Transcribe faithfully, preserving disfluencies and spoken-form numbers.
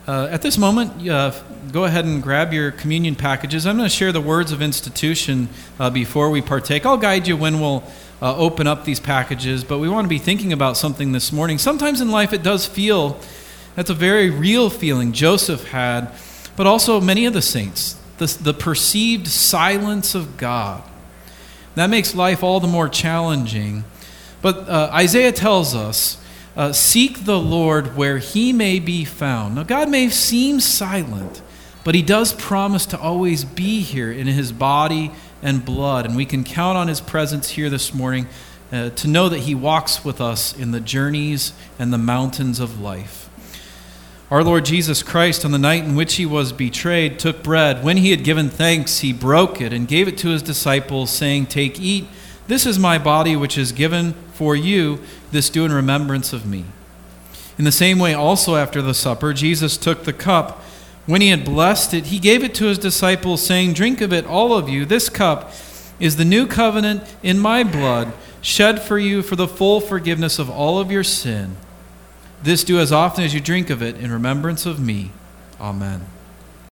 Uh, at this moment, uh, go ahead and grab your communion packages. I'm going to share the words of institution uh, before we partake. I'll guide you when we'll uh, open up these packages, but we want to be thinking about something this morning. Sometimes in life it does feel, that's a very real feeling Joseph had, but also many of the saints, the, the perceived silence of God. That makes life all the more challenging. But uh, Isaiah tells us, Uh, seek the Lord where he may be found. Now, God may seem silent, but he does promise to always be here in his body and blood. And we can count on his presence here this morning uh, to know that he walks with us in the journeys and the mountains of life. Our Lord Jesus Christ, on the night in which he was betrayed, took bread. When he had given thanks, he broke it and gave it to his disciples, saying, "Take, eat. This is my body, which is given for you. This do in remembrance of me." In the same way, also after the supper, Jesus took the cup. When he had blessed it, he gave it to his disciples, saying, "Drink of it, all of you. This cup is the new covenant in my blood, shed for you for the full forgiveness of all of your sin. This do as often as you drink of it in remembrance of me." Amen.